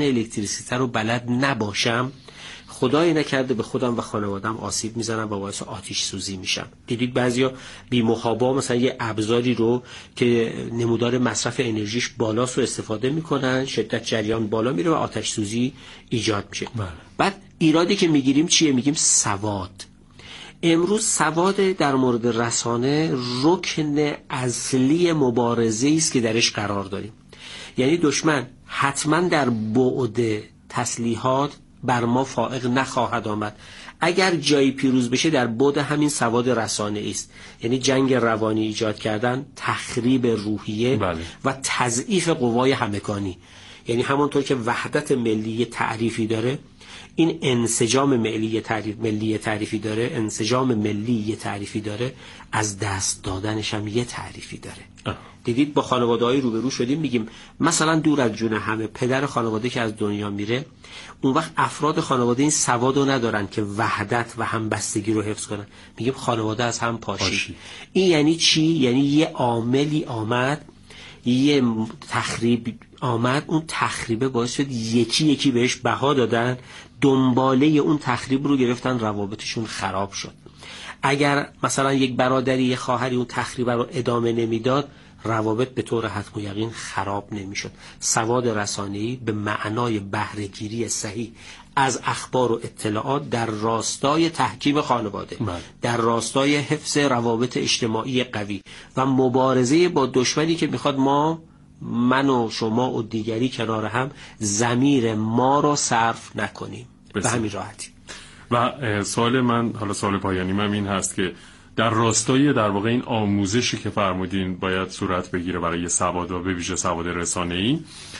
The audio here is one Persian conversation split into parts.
الکتریسیته رو بلد نباشم، خدای نکرده به خودم و خانوادم آسیب میزنم و باعث آتش سوزی میشم. دیدید بعضیا بی محابا مثلا یه ابزاری رو که نمودار مصرف انرژیش بالاست رو استفاده میکنن، شدت جریان بالا میره و آتش سوزی ایجاد میشه. بعد ایرادی که میگیریم چیه؟ میگیم سواد. امروز سواد در مورد رسانه رکن اصلی مبارزه است که درش قرار داریم. یعنی دشمن حتما در بعد تسلیحات بر ما فائق نخواهد آمد. اگر جایی پیروز بشه در بعد همین سواد رسانه است، یعنی جنگ روانی ایجاد کردن، تخریب روحیه و تضعیف قوای همگانی. یعنی همونطور که وحدت ملی تعریفی داره، این انسجام ملی تعریفی داره، انسجام ملی تعریفی داره، از دست دادنش هم یه تعریفی داره. دیدید با خانواده‌های روبرو شدیم، میگیم مثلا دور از جون همه پدر خانواده که از دنیا میره، اون وقت افراد خانواده این سوادو ندارن که وحدت و همبستگی رو حفظ کنن. میگیم خانواده از هم پاشید. این یعنی چی؟ یعنی یه عاملی آمد، یه تخریب آمد، اون تخریبه باعث شد یکی یکی بهش بها دادن، دنباله اون تخریب رو گرفتن، روابطشون خراب شد. اگر مثلا یک برادری یک خواهری اون تخریب رو ادامه نمیداد، روابط به طور حتم و یقین خراب نمیشد. سواد رسانه‌ای به معنای بهره‌گیری صحیح از اخبار و اطلاعات در راستای تحکیم خانواده، در راستای حفظ روابط اجتماعی قوی و مبارزه با دشمنی که میخواد من و شما و دیگری کنار هم ضمیر ما رو صرف نکنیم. به همین راحتی. و سوال من، حالا سوال پایانی من این هست که در راستای در واقع این آموزشی که فرمودین باید صورت بگیره برای سواد و به ویژه سواد رسانه‌ای،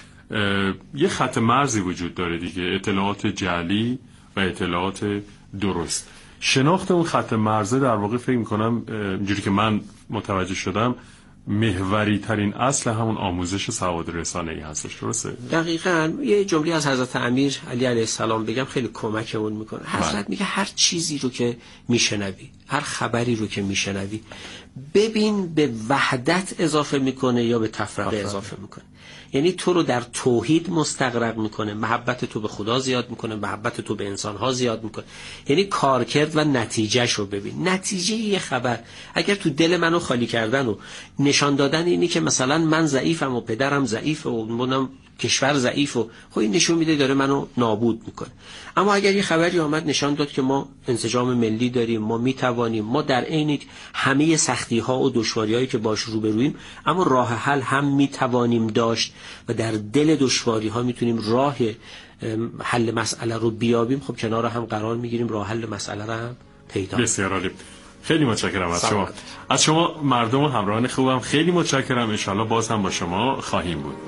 یه خط مرزی وجود داره دیگه، اطلاعات جعلی و اطلاعات درست. شناخت اون خط مرزه در واقع فکر می‌کنم اینجوری که من متوجه شدم محوری ترین اصل همون آموزش سواد رسانه‌ای هستش، درسته؟ دقیقاً. یه جمله از حضرت امیر علی علیه السلام بگم خیلی کمکمون میکنه. حضرت میگه هر چیزی رو که میشنوی، هر خبری رو که میشنوی، ببین به وحدت اضافه میکنه یا به تفرقه اضافه میکنه. یعنی تو رو در توحید مستغرق میکنه، محبت تو به خدا زیاد میکنه، محبت تو به انسانها زیاد میکنه. یعنی کارکرد و نتیجهش رو ببین. نتیجه یه خبر اگر تو دل منو خالی کردن و نشان دادن اینی که مثلا من ضعیفم و پدرم ضعیفه و منم کشور ضعیف و خب این نشون میده داره منو نابود میکنه. اما اگر یه خبری آمد نشان داد که ما انسجام ملی داریم، ما میتوانیم، ما در عین همه سختی ها و دشواری هایی که باش روبرویم اما راه حل هم میتوانیم داشت و در دل دشواری ها میتونیم راه حل مسئله رو بیابیم، خب کنار هم قرار میگیریم، راه حل مسئله رو هم پیدا. بسیار عالی. خیلی متشکرم از شما مردم و همراهان خوبم. خیلی متشکرم. ان شاء الله باز هم با شما خواهیم بود.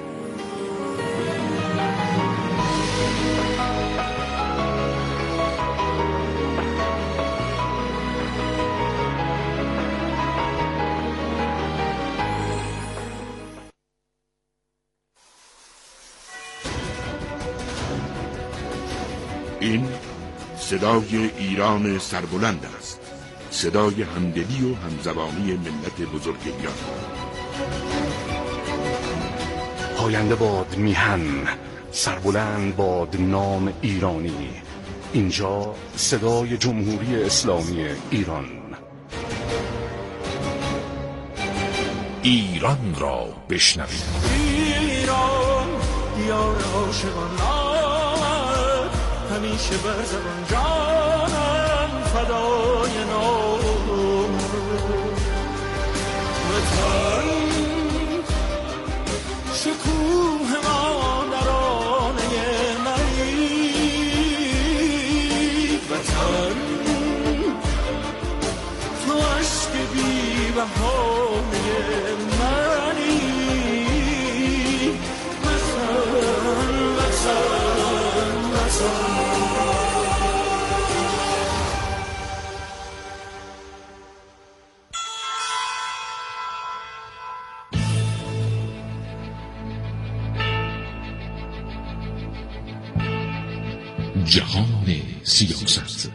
این صدای ایران سربلند است، صدای همدلی و همزبانی ملت بزرگ ایران. پاینده باد میهن، سربلند باد نام ایرانی. اینجا صدای جمهوری اسلامی ایران. ایران را بشنوید. ایران دیار عاشقان، همیشه بر زبان جانم فدای نام. وطن شکوه ما درانه منی، وطن تو عشق بی بهانه منی. وطن وطن وطن. جهان سیاست.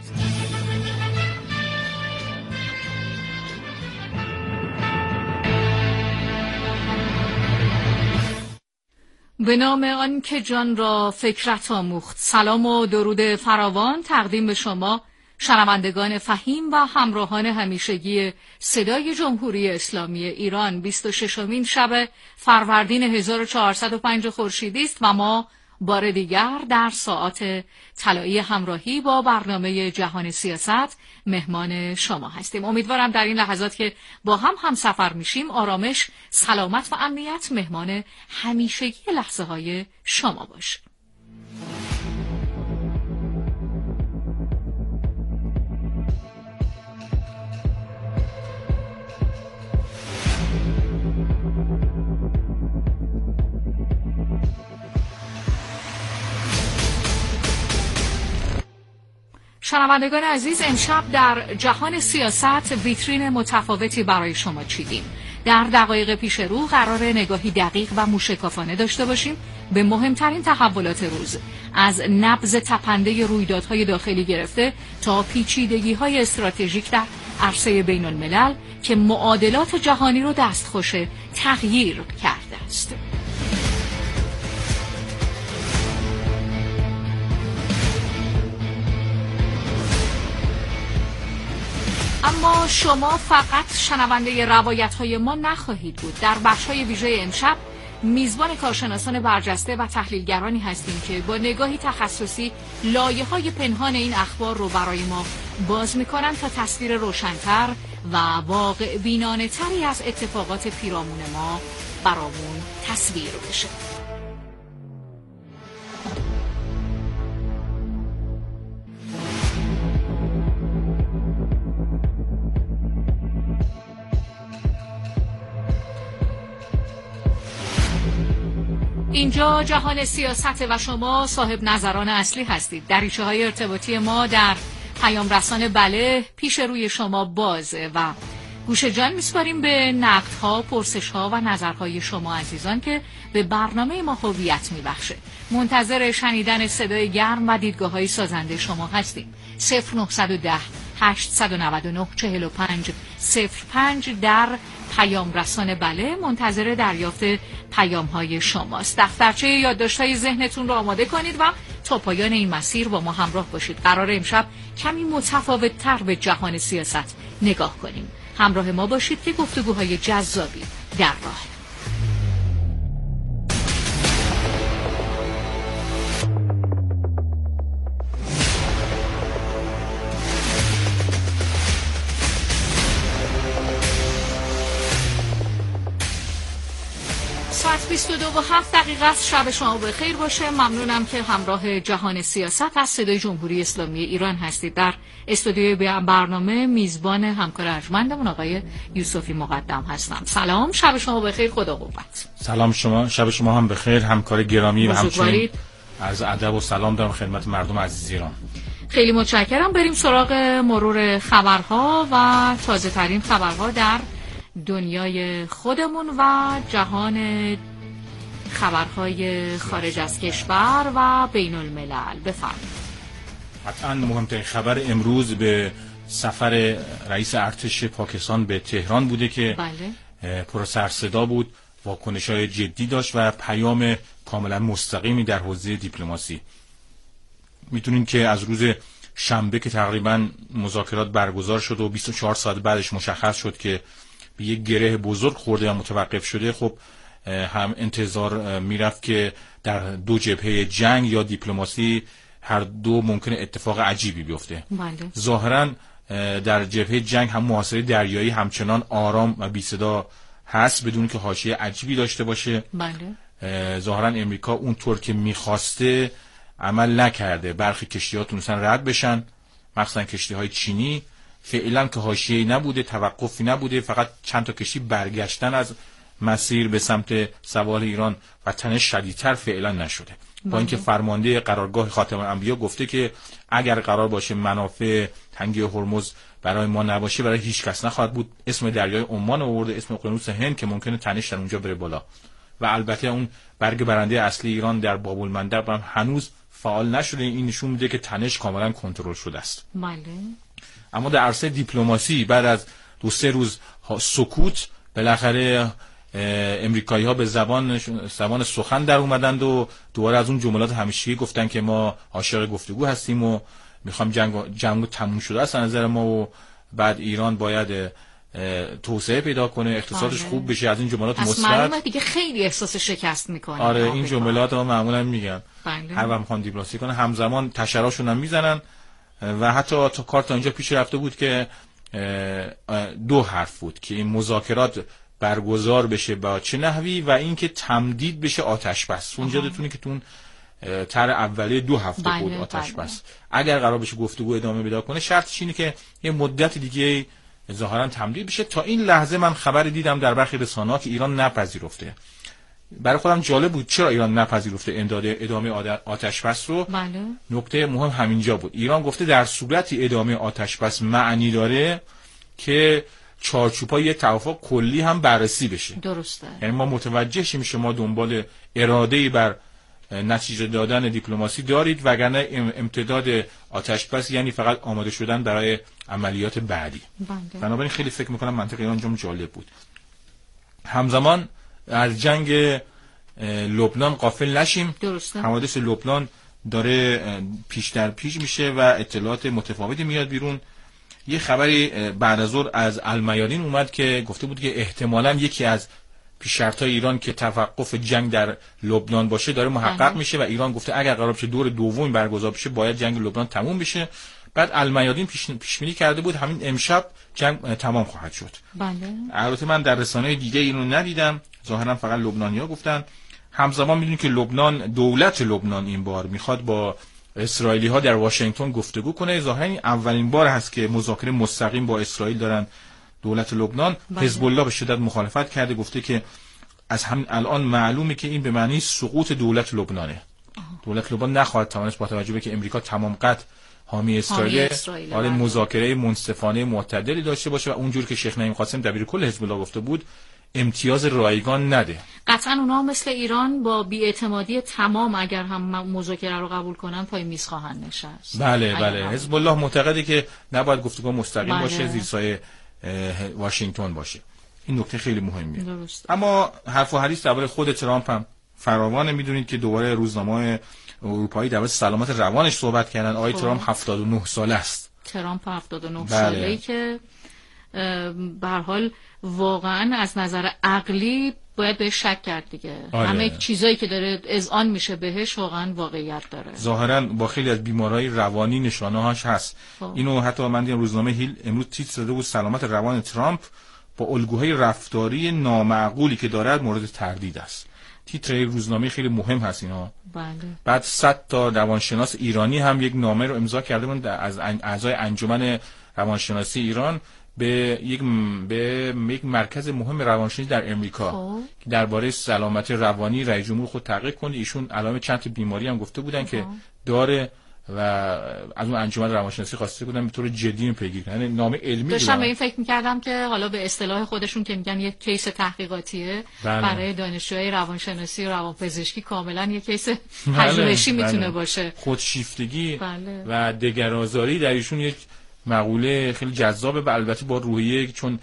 به نام آن که جان را فکرت آموخت. سلام و درود فراوان تقدیم به شما شنوندگان فهیم و همراهان همیشگی صدای جمهوری اسلامی ایران. 26مین شب فروردین 1405 خورشیدی است و ما بار دیگر در ساعات طلایی همراهی با برنامه جهان سیاست مهمان شما هستیم. امیدوارم در این لحظات که با هم همسفر میشیم آرامش، سلامت و امنیت مهمان همیشگی لحظه های شما باشه. شنوندگان عزیز، امشب در جهان سیاست ویترین متفاوتی برای شما چیدیم. در دقایق پیش رو قرار نگاهی دقیق و موشکافانه داشته باشیم به مهمترین تحولات روز، از نبض تپنده رویدادهای داخلی گرفته تا پیچیدگی‌های استراتژیک در عرصه بین الملل که معادلات جهانی رو دستخوش تغییر کرده است. اما شما فقط شنونده روایت‌های ما نخواهید بود. در بخش‌های ویژه امشب میزبان کارشناسان برجسته و تحلیلگرانی هستیم که با نگاهی تخصصی لایه‌های پنهان این اخبار رو برای ما باز می‌کنند تا تصویر روشن‌تر و واقع بینانه‌تری از اتفاقات پیرامون ما برامون تصویر بشه. اینجا جهان سیاست و شما صاحب نظران اصلی هستید. دریچه‌های ارتباطی ما در پیام رسان بله پیش روی شما بازه و گوش جان میسپاریم به نقدها، پرسش‌ها و نظرهای شما عزیزان که به برنامه ما هویت میبخشه. منتظر شنیدن صدای گرم و دیدگاه‌های سازنده شما هستیم. 0910 899 45 05 در پیام رسان بله منتظر دریافت پیام‌های شماست. دفترچه یادداشت‌های ذهنتون رو آماده کنید و تا پایان این مسیر با ما همراه باشید. قرار امشب کمی متفاوت‌تر به جهان سیاست نگاه کنیم. همراه ما باشید که گفتگوهای جذابی در راه. ساعت 22:07 است. شب شما بخیر باشه. ممنونم که همراه جهان سیاست از صدای جمهوری اسلامی ایران هستید. در استودیوی برنامه میزبان همکار ارجمندمون آقای یوسفی مقدم هستم. سلام، شب شما بخیر. خدا قوت. سلام شما، شب شما هم بخیر. همکار گرامی و همچنین عرض ادب و سلام دارم خدمت مردم عزیز ایران. خیلی متشکرم. بریم سراغ مرور خبرها و تازه ترین خبرها در دنیای خودمون و جهان خبرهای خارج از کشور و بین الملل. بفرمایید. قطعا مهمترین خبر امروز به سفر رئیس ارتش پاکستان به تهران بوده که بله، پر سر صدا بود، واکنش‌های جدی داشت و پیام کاملا مستقیمی در حوزه دیپلماسی. میتونین که از روز شنبه که تقریبا مذاکرات برگزار شد و 24 ساعت بعدش مشخص شد که به یک گره بزرگ خورده و متوقف شده، خب هم انتظار میرفت که در دو جبهه جنگ یا دیپلماسی هر دو ممکنه اتفاق عجیبی بیفته. بله. ظاهرا در جبهه جنگ هم محاصره دریایی همچنان آرام و بی صدا هست بدون که حاشیه عجیبی داشته باشه. بله. ظاهرا امریکا اونطور که میخواسته عمل نکرده. برخی کشتی‌ها تونستن رد بشن، مخصوصا کشتی‌های چینی. فعلا که حاشیه‌ای نبوده، توقفی نبوده، فقط چند تا کشتی برگشتن از مسیر به سمت سواحل ایران و تنش شدیدتر فعلا نشده. با اینکه فرمانده قرارگاه خاتم الانبیا گفته که اگر قرار باشه منافع تنگه هرمز برای ما نباشه برای هیچ کس نخواهد بود. اسم دریای عمان آورده، اسم اقیانوس هند که ممکنه تنش در اونجا بره بالا. و البته اون برگ برنده اصلی ایران در باب المندب هم هنوز فعال نشده. این نشون میده که تنش کاملا کنترل شده است. بله. اما در عرصه دیپلماسی بعد از 2-3 روز سکوت بالاخره امریکایی‌ها به زبان سخن در اومدند و دوباره از اون جملات همیشگی گفتن که ما عاشق گفتگو هستیم و میخوام جنگ تموم شده است از نظر ما و بعد ایران باید توسعه پیدا کنه، اقتصادش خوب بشه. از این جملات مثبت معلومه دیگه خیلی احساس شکست میکنه. آره این جملات ها معمولا میگن بله. هر وقت میخوان دیپلماسی کنن همزمان تشراشون هم میزنن و حتی تا کار تا اینجا پیش رفته بود که 2 حرف بود که این مذاکرات برگزار بشه با چه نحوی و اینکه تمدید بشه آتش بس. اونجا دتونه که تون تر اولیه 2 هفته بود آتش بس. اگر قرار بشه گفتگو ادامه پیدا کنه شرطش اینه که یه مدت دیگه ظاهرا تمدید بشه. تا این لحظه من خبری دیدم در برخی رسانه‌ها که ایران نپذیرفته. برای خودم جالب بود چرا ایران نپذیرفته ادامه آتش بس رو. بله. نکته مهم همینجا بود. ایران گفته در صورتی ادامه آتش بس معنی داره که چارچوب‌های یه توافق کلی هم بررسی بشه. درسته. یعنی ما متوجه شیم شما دنبال اراده‌ای بر نتیجه دادن دیپلماسی دارید وگرنه امتداد آتش بس یعنی فقط آماده شدن برای عملیات بعدی. بنابراین خیلی فکر میکنم منطق ایران جام جالب بود. همزمان از جنگ لبنان غافل نشیم. درسته. حوادث لبنان داره پیش در پیش میشه و اطلاعات متفاوتی میاد بیرون. یه خبری بعد از ظهر از المیادین اومد که گفته بود که احتمالاً یکی از پیش شرط‌های ایران که توقف جنگ در لبنان باشه داره محقق میشه و ایران گفته اگر قرار بشه دور دوم برگزار بشه باید جنگ لبنان تموم بشه. بعد المیادین پیش بینی کرده بود همین امشب جنگ تمام خواهد شد. بله. البته من در رسانه‌های دیگه اینو ندیدم، ظاهرا فقط لبنانی‌ها گفتن. همزمان می‌دونید که دولت لبنان این بار میخواد با اسرائیلی‌ها در واشنگتن گفتگو کنه. ظاهرا این اولین بار هست که مذاکره مستقیم با اسرائیل دارن. دولت لبنان حزب الله به شدت مخالفت کرده، گفته که از همین الان معلومه که این به معنی سقوط دولت لبنانه. دولت لبنان نخواهد توانست با توجه به که امریکا تمام قد حامی اسرائیل آره مذاکره منصفانه معتدلی داشته باشه و اونجور که شیخ نعیم قاسم دبیرکل حزب الله گفته بود امتیاز رایگان نده. قطعا اونها مثل ایران با بی‌اعتمادی تمام اگر هم مذاکره رو قبول کنن پای میز خواهند نشست. بله حزب الله معتقده که نباید گفتگو مستقیم باشه، زیر سایه واشنگتن باشه. این نکته خیلی مهمیه. درست. اما حرف و حدیث درباره خود ترامپ هم فراوانه. میدونید که دوباره روزنامه‌های اروپایی درباره سلامت روانش صحبت کردن. آقای ترامپ 79 ساله است. ترامپ 79 ساله‌ای که به هر حال واقعا از نظر عقلی باید بهش شک کرد دیگه. همه چیزایی که داره اذعان میشه بهش واقعا واقعیت داره. ظاهرا با خیلی از بیماری‌های روانی نشانه‌هاش هست. اینو حتی من دیدم روزنامه هیل امروز تیتر زده بود سلامت روان ترامپ با الگوهای رفتاری نامعقولی که دارد مورد تردید است. تیتر روزنامه خیلی مهم هست اینا. بله. بعد 100 تا روانشناس ایرانی هم یک نامه رو امضا کرده بودند از اعضای انجمن روانشناسی ایران به یک مرکز مهم روانشناسی در امریکا که درباره سلامت روانی رئیس جمهور خود تحقیق کنه. ایشون علائم چند تا بیماری هم گفته بودن که داره و از اون انجمن روانشناسی خواسته بودن به طور جدی پیگیری کنن. نامه علمی داشتم به این فکر می‌کردم که حالا به اصطلاح خودشون که میگن یک کیس تحقیقاتیه برای دانشجوهای روانشناسی و روانپزشکی کاملا یک کیس پژوهشی میتونه باشه. خودشیفتگی و دگرآزاری در ایشون یک مقوله خیلی جذابه و البته با روحیه چون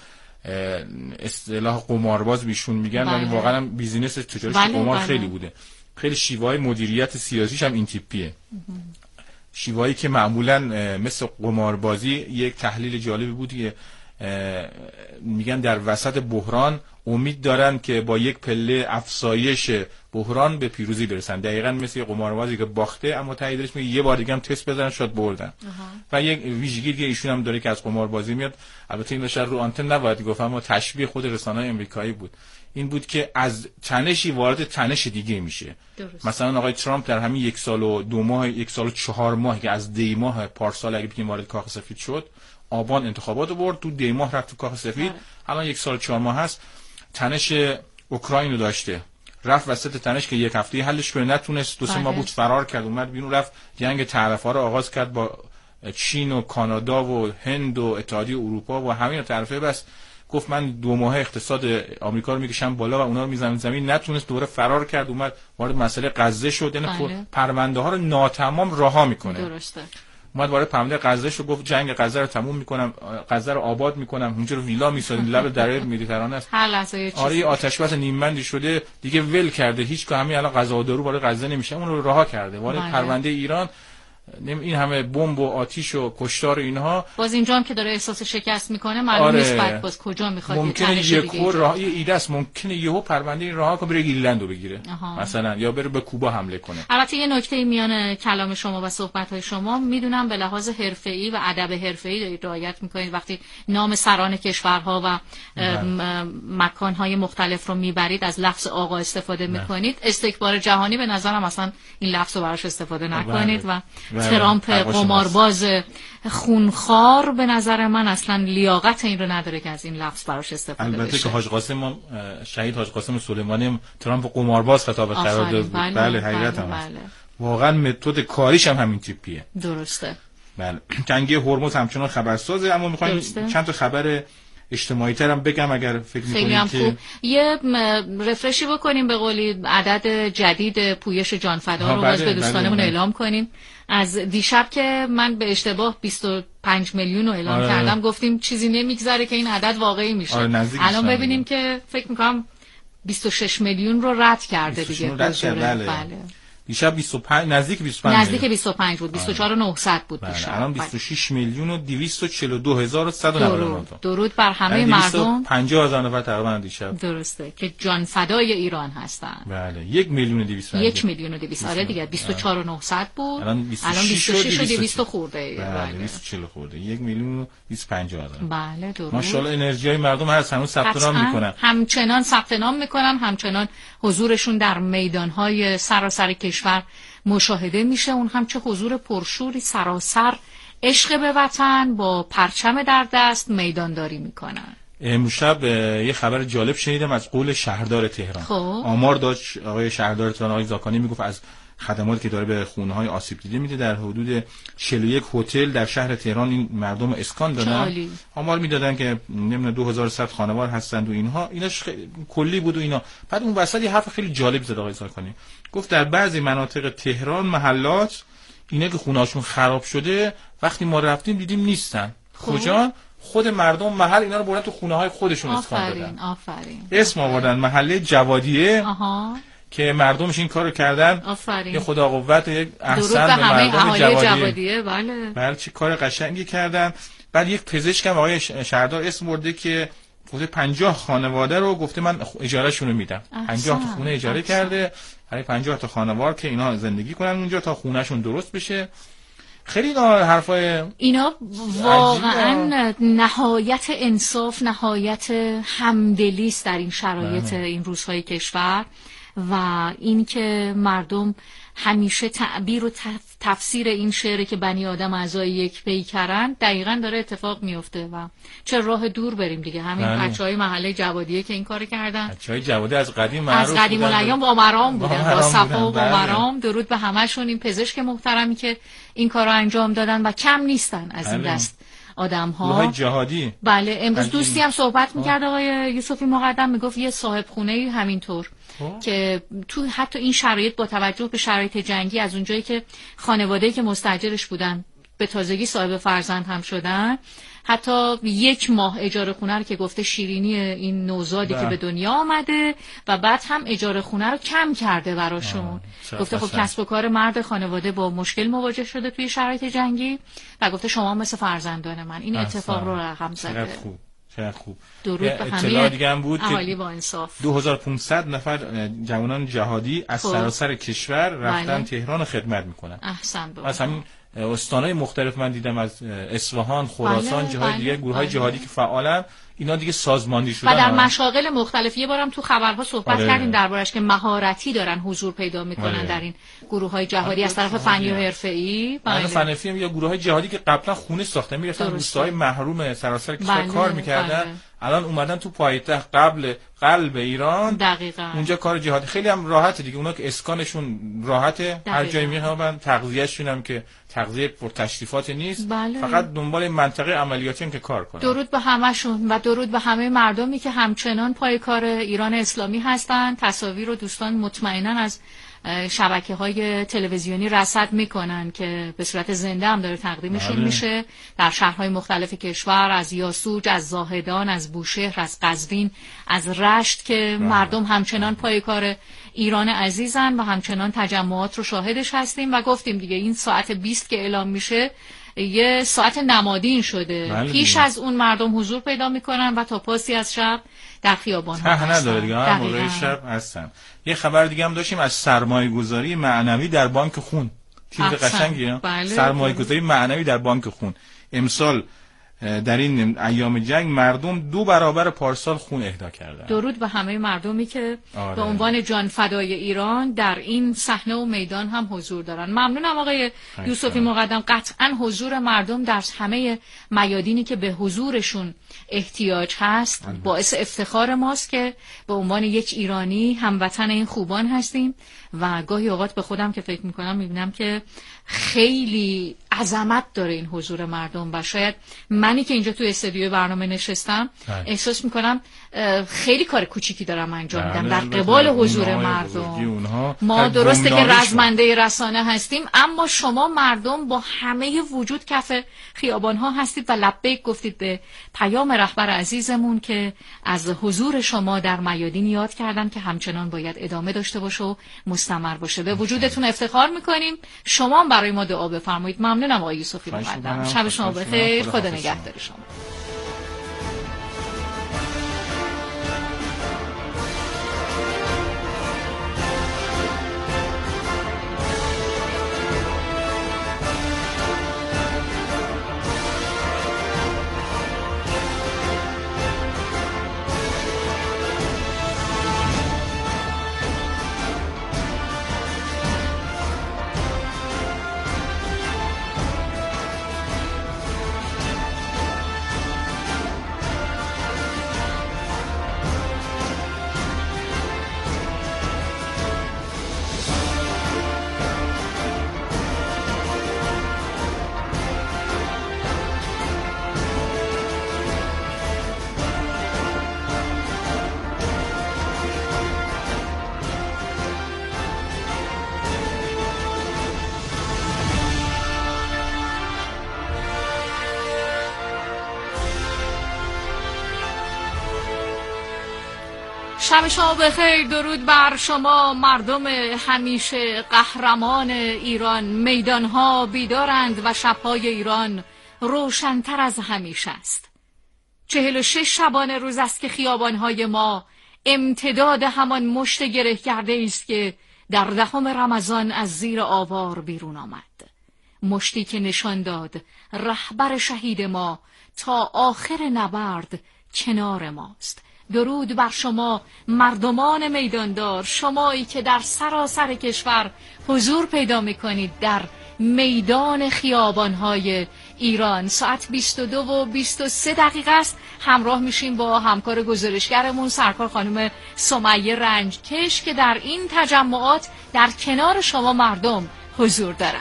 اصطلاح قمارباز بیشون میگن ولی واقعا بیزینس تجاریش قمار خیلی بوده. خیلی شیوه‌های مدیریت سیاسیش هم این تیپیه. شیوهایی که معمولا مثل قماربازی یک تحلیل جالبی بود که میگن در وسط بحران امید دارن که با یک پله افزایش بحران به پیروزی برسن. دقیقاً مثل قماربازی که باخته اما ته دلش میگه یه بار دیگه هم تست بزنن شاید بردن. و یک ویژگی دیگه ایشون هم داره که از قماربازی میاد. البته این شاید رو آنتن نباید گفتم اما تشبیه خود رسانه‌های آمریکایی بود. این بود که از تنشی وارد تنش دیگه میشه. درست. مثلا آقای ترامپ در همین 1 سال و 2 ماه 1 سال و 4 ماه که از دی ماه پارسال اگه بگیم وارد کاخ سفید شد آبان انتخابات برد تو دی ماه رفت تو کاخ سفید الان 1 سال و 4 ماه هست تنش اوکراین رو داشته رفت وسط تنش که یک هفته حلش کنه نتونست 2-3 ماه بود فرار کرد اومد بیرون رفت جنگ طرفا رو آغاز کرد با چین و کانادا و هند و اتحادیه اروپا و همین طرفه بس گفت من 2 ماه اقتصاد آمریکا رو میکشم بالا و اونا رو میزنم زمین نتونست دوباره فرار کرد اومد وارد مسئله غزه شد یعنی پرونده ها رو ناتمام رها میکنه. درسته. اومد وارد پرونده غزه شو، گفت جنگ غزه رو تموم میکنم، غزه رو آباد میکنم، اونجا رو ویلا میسازیم، لب دریای مدیترانه است. هر لحظه آره آتش بس نیمبندی شده دیگه، ول کرده، هیچ که همین الان غذا و دارو وارد غزه نمیشه، اون رو رها کرده. وارد پرونده ایران این همه بمب و آتش و کشتار اینها، باز اینجا هم که داره احساس شکست میکنه معلوم نیست بعد باز کجا میخواد ممکنه یهو راه ایده است، ممکنه یهو پرونده این راه کنه بره گریلندو بگیره مثلا، یا بره به کوبا حمله کنه. البته یه نکته میان کلام شما و صحبت‌های شما میدونم به لحاظ حرفه‌ای و ادب حرفه‌ای دارید رعایت میکنید وقتی نام سران کشورها و مکان‌های مختلف رو میبرید از لفظ آقا استفاده میکنید. استکبار جهانی به نظرم اصلا این لفظ رو براش استفاده نکنید و ترامپ قمارباز خونخوار به نظر من اصلا لیاقت این رو نداره که از این لفظ براش استفاده بشه. البته که حاج قاسم شهید حاج قاسم سلیمانی ترامپ قمارباز خطاب قرار داد. بله حقیقت هم هست. واقعا متد کاریش هم همین تیپیه. درسته. بله جنگی هرمز همچنان خبرسازه، اما میخوایم چند تا خبر اجتماعی ترم بگم اگر فکر می‌کنید که خوب. یه رفرشی بکنیم به قولی عدد جدید پویش جانفدا رو باز به دوستانمون اعلام کنیم. از دیشب که من به اشتباه 25 میلیون رو اعلام کردم گفتیم چیزی نمیگذره که این عدد واقعی میشه. الان ببینیم که فکر می‌کنم 26 میلیون رو رد کرده دیگه. بله. دیشب 25 نزدیک 25 بود، 24900 بود دیشب. الان 26 میلیون و 242199. درود بر همه مردم. 250,000 نفر تقریبا دیشب. درسته که جان فدای ایران هستن. بله 1,200,000 آره دیگه 24900 بود. الان 26 و 200 خورده. بله 240 خورده. 1,250,000. بله درود. ماشاءالله انرژیای مردم هر هنوز ثبت نام میکنن. همچنان ثبت نام میکنن، همچنان حضورشون در میدانهای سراسر کشور مشاهده میشه. اون هم چه حضور پرشوری، سراسر عشق به وطن، با پرچم در دست میدانداری میکنن. امشب یه خبر جالب شنیدم از قول شهردار تهران. آمار داشت آقای شهردار تهران آقای زاکانی میگفت از خدماتی که داره به خونه‌های آسیب دیده میده در حدود 41 هتل در شهر تهران این مردم اسکان دادن. آمار میدادن که نمیدونم 2100 خانوار هستند و ایناش کلی بود و اینا. بعد اون وسط یه حرف خیلی جالب زد آقای زاکانی، گفت در بعضی مناطق تهران محلات اینا که خونه‌هاشون خراب شده وقتی ما رفتیم دیدیم نیستن. کجا؟ خود مردم محل اینا رو بردن تو خونه‌های خودشون اسکان دادن. آفرین. اسم آوردن محله جوادیه. که مردمش این کارو کردن. یه خدا قوت، یک احسن به مردم جوادیه. بله چه کار قشنگی کردن. بعد یک پزشک هم آقای شهردار اسم برده که گفته 50 خانواده رو گفته من اجاره شونو میدم. 50 تا خونه اجاره کرده برای 50 تا خانوار که اینا زندگی کنن اونجا تا خونهشون درست بشه. خیلی حرفای اینا واقعا نهایت انصاف، نهایت همدلی است در این شرایط این روزهای کشور. و این که مردم همیشه تعبیر و تفسیر این شعری که بنی آدم اعضای یک پیکرن دقیقاً داره اتفاق میفته و چه راه دور بریم دیگه. همین بچهای محله جوادیه که این کارو کردن، بچهای جوادی از قدیم معروف از قدیم الایام با مرام بودن، با صفا و با مرام. درود به همشون. این پزشک محترمی که این کارو انجام دادن و کم نیستن از این دست آدم ها. گروه جهادی. بله امروز دوستی هم صحبت میکرد آقای یوسفی مقدم، میگفت یه صاحب خونه همینطور که تو حتی این شرایط با توجه به شرایط جنگی از اونجایی که خانواده‌ای که مستاجرش بودن به تازگی صاحب فرزند هم شدن، حتی 1 ماه اجاره خونه رو که گفته شیرینی این نوزادی که به دنیا آمده و بعد هم اجاره خونه رو کم کرده براشون. گفته خب کسب و کار مرد خانواده با مشکل مواجه شده توی شرایط جنگی و گفته شما مثل فرزندان من. این اتفاق رو رقم زده. چقدر خوب. درود به همه دیگه هم بود اهالی با انصاف. 2500 نفر جوانان جهادی از سراسر کشور رفتن تهران خدمت میکنن. احسن. از همین استانهای مختلف من دیدم، از اصفهان، خراسان، جاهای دیگه گروه‌های جهادی که فعالن، اینا دیگه سازماندهی شدن و در مشاغل مختلف. یه بارم تو خبرها صحبت کردیم دربارش که مهارتی دارن حضور پیدا میکنن در این گروه‌های جهادی از طرف فنی و حرفه‌ای. بله فنی هم یا گروه‌های جهادی که قبلا خونه ساختن میرفتن روستاهای محروم سراسر کشور کار میکردن. الان اومدن تو پایتخت قلب ایران. دقیقاً. اونجا کار جهادی خیلی هم راحته دیگه. اونا که اسکانشون راحته، هر جایی میخوان، تغذیه‌شون هم که تغذیه پر تشریفات نیست. فقط دنبال منطقه عملیاتی هم که کار کنن. درود به همشون و درود به همه مردمی که همچنان پای کار ایران اسلامی هستن. تصاویر رو دوستان مطمئنا از شبکه‌های تلویزیونی رصد میکنن که به صورت زنده هم داره تقدیمشون میشه در شهرهای مختلف کشور، از یاسوج، از زاهدان، از بوشهر، از قزوین، از رشت که مردم همچنان پای کار ایران عزیزن و همچنان تجمعات رو شاهدش هستیم و گفتیم دیگه این ساعت 20 که اعلام میشه یه ساعت نمادین شده. پیش از اون مردم حضور پیدا میکنن و تا پاسی از شب در خیابان ها هستن. نداره دیگه، هر موقع شب هستن. یه خبر دیگه هم داشتیم از سرمایه گذاری معنوی در بانک خون. چیز قشنگیه. سرمایه گذاری معنوی در بانک خون. امسال در این ایام جنگ مردم 2 برابر پارسال خون اهدا کردن. درود به همه مردمی که به عنوان جان فدای ایران در این صحنه و میدان هم حضور دارن. ممنونم آقای یوسفی مقدم. قطعا حضور مردم در همه میادینی که به حضورشون احتیاج هست باعث افتخار ماست که به عنوان یک ایرانی هموطن این خوبان هستیم و گاهی اوقات به خودم که فکر میکنم میبینم که خیلی عظمت داره این حضور مردم و شاید منی که اینجا توی استودیو برنامه نشستم احساس میکنم خیلی کار کوچیکی دارم انجام میدم در قبال حضور مردم. ما درسته که رزمنده رسانه هستیم اما شما مردم با همه وجود کف خیابان ها هستید و لبیک گفتید به پیام رهبر عزیزمون که از حضور شما در میادین یاد کردن که همچنان باید ادامه داشته باشه و مستمر باشه. به وجودتون افتخار میکنیم. شما هم برای ما دعا بفرمایید. ممنونم آقای یوسفی مقدم. شب شما بخیر. خدا نگهدار شما. شب شما بخیر. درود بر شما مردم همیشه قهرمان ایران. میدانها بیدارند و شبهای ایران روشن‌تر از همیشه است. 46 شبانه روز است که خیابانهای ما امتداد همان مشت گره کرده است که در 10 رمضان از زیر آوار بیرون آمد. مشتی که نشان داد رهبر شهید ما تا آخر نبرد کنار ماست. درود بر شما مردمان میداندار، شمایی که در سراسر کشور حضور پیدا میکنید در میدان خیابانهای ایران. ساعت 22 و 23 دقیقه است. همراه میشیم با همکار گزارشگرمون سرکار خانم سمیه رنجکش که در این تجمعات در کنار شما مردم حضور دارند.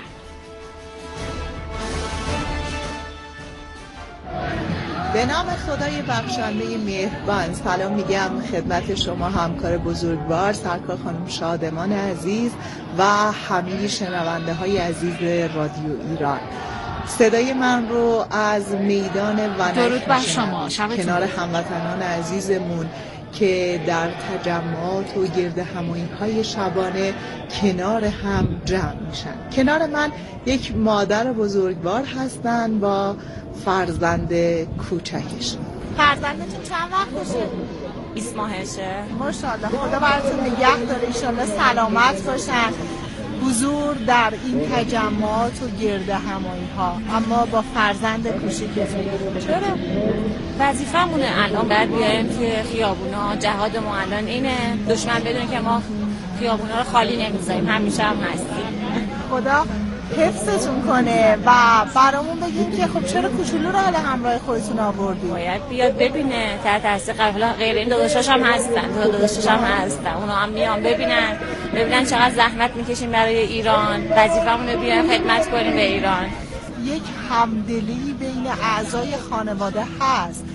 به نام خدای بخشنده مهربان سلام میگم خدمت شما همکار بزرگوار سرکار خانم شادمان عزیز و همه شنونده های عزیز رادیو ایران. صدای من رو از میدان ونک میشنوید کنار هموطنان عزیزمون که در تجمعات و گرد همایی‌های شبانه کنار هم جمع میشن. کنار من یک مادر بزرگوار هستن با فرزند کوچکش. فرزندتون چند وقت باشه؟ 20 ماهشه. ماشاءالله خدا براتون نگه داره، انشالله سلامت باشن. حضور در این تجمعات و گرد همایی‌ها اما با فرزند کوچیکتون. چرا؟ وظیفه‌مونه الان باید بیایم که خیابونا جهاد ما الان اینه، دشمن بدونه که ما خیابونا رو خالی نمیذاریم، همیشه هم هستیم. خدا حفظتون کنه و برامون بگید که خب چرا کوچولو رو حالا همراه خودتون آوردید؟ باید بیاد ببینه تحت تاثیر قبلا غیر این داداشاش هم هستن اونا هم میان ببینن چقدر زحمت میکشیم برای ایران. وظیفه‌مونه بیایم خدمت کنیم به ایران. یک همدلی بین اعضای خانواده هست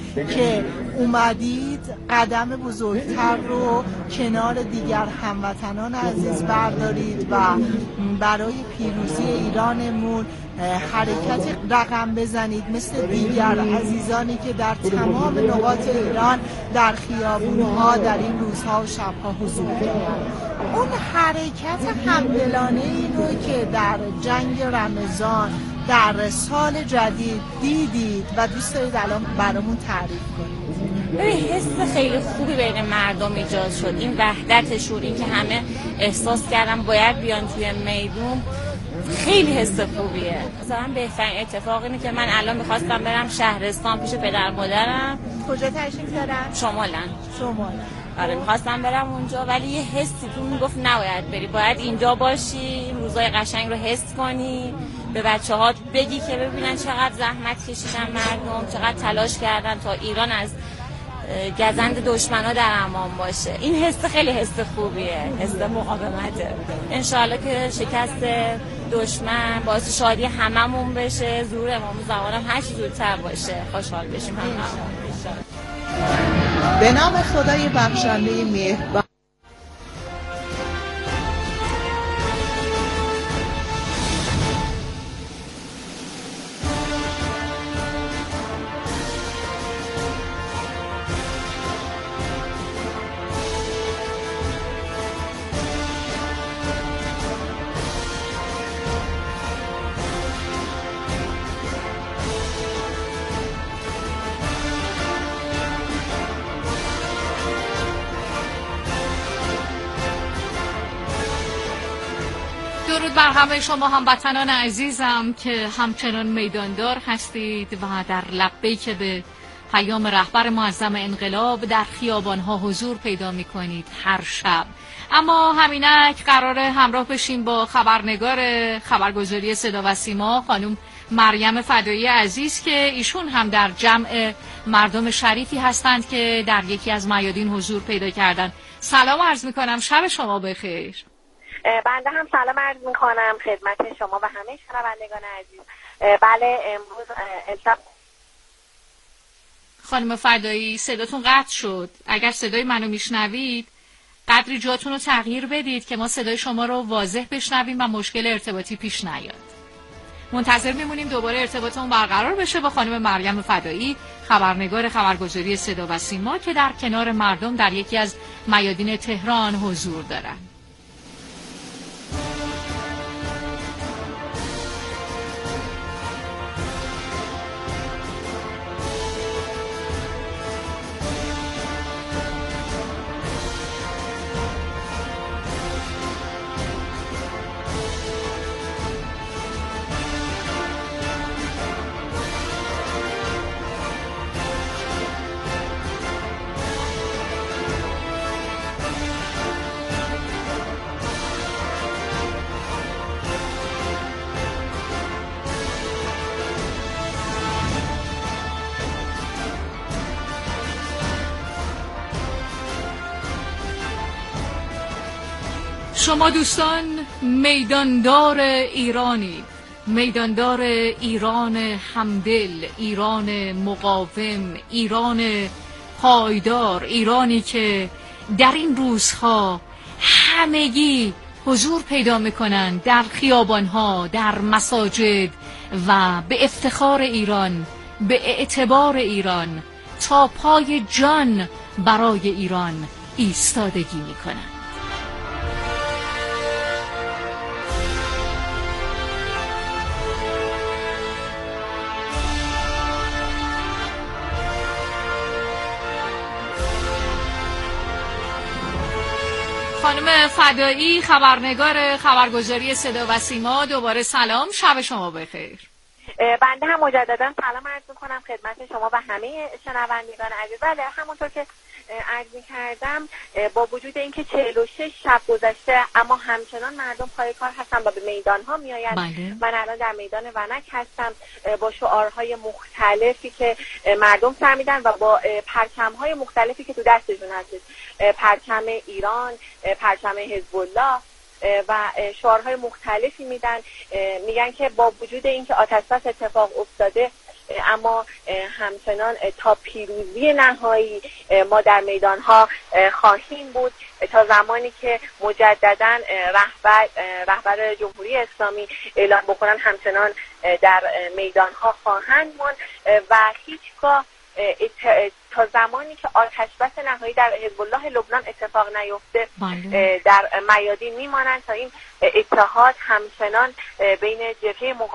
که اومدید قدم بزرگتر رو کنار دیگر هموطنان عزیز بردارید و برای پیروزی ایرانمون حرکت رقم بزنید مثل دیگر عزیزانی که در تمام نقاط ایران در خیابون‌ها در این روزها و شب‌ها حضور دارند. اون حرکت همدلانه این رو که در جنگ رمضان در سال جدید دیدید و دوست دارید الان برامون تعریف کنید. حس خیلی خوبی بین مردم ایجاد شد، این وحدتشون، این که همه احساس کردن باید بیان توی میدون، خیلی حس خوبیه. مثلا بهترین اتفاق اینه که من الان میخواستم برم شهرستان پیش پدر مادرم. کجا تشریف دارم؟ شمالن. آره میخواستم برم اونجا، ولی یه حسی تو میگفت نباید بری، باید اینجا باشی، روزای قشنگ رو حس کنی، به بچه‌ها بگی که ببینن چقدر زحمت کشیدن مردم، چقدر تلاش کردن تا ایران از گزند دشمنا در امان باشه. این حس خیلی حس خوبیه، حس مقاومته. انشالله که شکست دشمن باعث شادی هممون بشه، ظهور امام زمان هر چی زودتر باشه، خوشحال بشیم هممون. به نام خدای بخشنده مهربان. درود بر همه شما هموطنان عزیزم که همچنان میداندار هستید و در لبیک به پیام رهبر معظم انقلاب در خیابان‌ها حضور پیدا می‌کنید هر شب. اما همینک قراره همراه بشیم با خبرنگار خبرگزاری صدا و سیما خانم مریم فدایی عزیز که ایشون هم در جمع مردم شریفی هستند که در یکی از میادین حضور پیدا کردن. سلام عرض می‌کنم، شب شما بخیر. بنده هم سلام عرض میکنم خدمت شما و همه شنوندگان عزیز. بله امروز امشب خانم فدایی صداتون قطع شد، اگر صدای منو میشنوید قدری جاتون رو تغییر بدید که ما صدای شما رو واضح بشنویم و مشکل ارتباطی پیش نیاد. منتظر میمونیم دوباره ارتباطمون برقرار بشه با خانم مریم فدایی خبرنگار خبرگزاری صدا و سیما که در کنار مردم در یکی از میادین تهران حضور دارن. شما دوستان میداندار ایرانید، میداندار ایران همدل، ایران مقاوم، ایران پایدار، ایرانی که در این روزها همگی حضور پیدا میکنن در خیابانها، در مساجد و به افتخار ایران، به اعتبار ایران تا پای جان برای ایران ایستادگی میکنن. خانم فدایی خبرنگار خبرگزاری صدا و سیما، دوباره سلام، شب شما بخیر. بنده هم مجددا سلام عرض می‌کنم خدمت شما و همه شنوندگان عزیز. بله همونطور که عرض می‌کردم با وجود اینکه 46 شب گذشته اما همچنان مردم پای کار هستن و به میدان‌ها میآیند. من الان در میدان ونک هستم با شعارهای مختلفی که مردم سر میدن و با پرچم‌های مختلفی که تو دستشون هست، پرچم ایران، پرچم حزب الله و شعارهای مختلفی میدن، میگن که با وجود اینکه آتش‌بس اتفاق افتاده اما همچنان تا پیروزی نهایی ما در میدانها خواهیم بود تا زمانی که مجددا رهبر جمهوری اسلامی اعلام بکنن همچنان در میدانها خواهند ماند و هیچگاه تا زمانی که آتشبس نهایی در حزب الله لبنان اتفاق نیفته در میادین میمانند تا این اتحاد همچنان بین جبهه